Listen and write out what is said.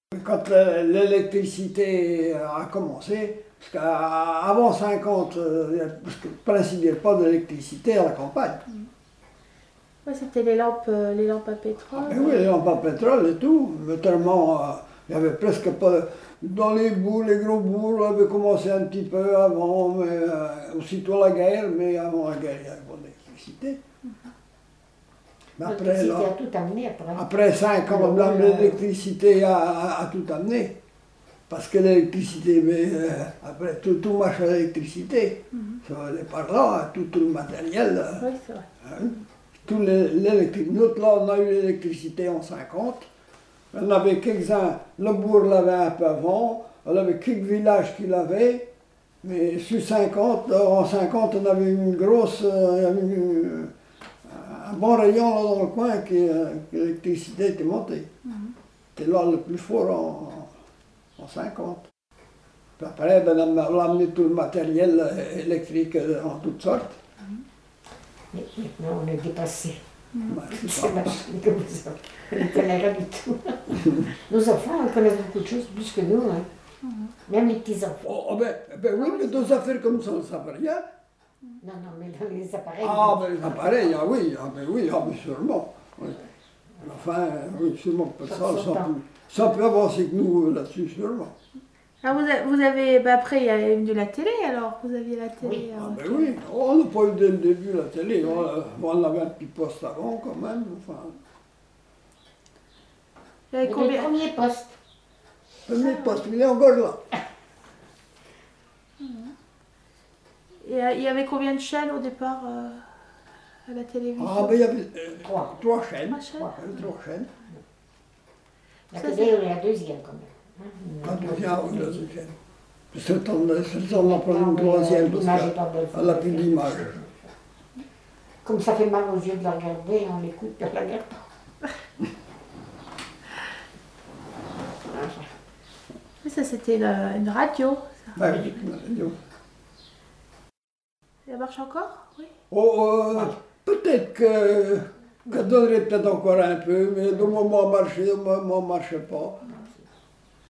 Quand l'électricité a commencé, parce qu'avant 50, parce qu'il n'y avait pas d'électricité à la campagne. Ouais, c'était les lampes à pétrole. Ah, oui, les lampes à pétrole et tout, mais tellement, il n'y avait presque pas. Dans les bouts, les gros bouts, on avait commencé un petit peu avant, mais aussitôt la guerre, mais avant la guerre, il n'y avait pas d'électricité. Mais après, L'électricité a tout amené après. Après 5 ans, l'électricité a tout amené. Parce que l'électricité, après tout marche à l'électricité. Ça va aller par là, tout le matériel. Oui, c'est vrai. Hein. Nous, là, on a eu l'électricité en 50. On avait quelques-uns, le bourg l'avait un peu avant, on avait quelques villages qui l'avaient, mais sur 50, en 50, on avait une grosse, un bon rayon là dans le coin que l'électricité était montée. C'était là le plus fort en 50. Puis après, on a amené tout le matériel électrique en toutes sortes. Mais maintenant, on est dépassé. C'est C'est ça. machine comme ça. On ne connaît rien du tout. Nos enfants ils connaissent beaucoup de choses plus que nous. Hein. Même les petits-enfants. Oh, ben oui, mais dans des affaires comme ça, on ne savait rien. Non, mais dans les appareils. Ah, ben les appareils, ah oui, sûrement. Oui. Enfin, oui, sûrement que ça peut avancer que nous là-dessus, sûrement. Alors vous avez après il y a eu la télé alors, vous aviez la télé. Ah ben oui, on n'a pas eu dès le début la télé, on avait un petit poste avant quand même, enfin. Il y avait Le combien? premier poste. Le premier poste, il est encore là. Il y avait combien de chaînes au départ à la télévision? Ah ben il y avait trois chaînes. 3 chaînes. Trois chaînes. La Ça, télé, c'est- est la deuxième quand même. La deuxième, oui, la deuxième. On en prend une troisième parce qu'elle n'a plus d'image. Comme ça fait mal aux yeux de la regarder, on l'écoute, puis on la regarde pas. Oui, ça c'était une radio. Ça. Ben oui, la radio. Elle marche encore? Oui. Peut-être que donnerait peut-être encore un peu, mais de moment marché, de moment marche pas.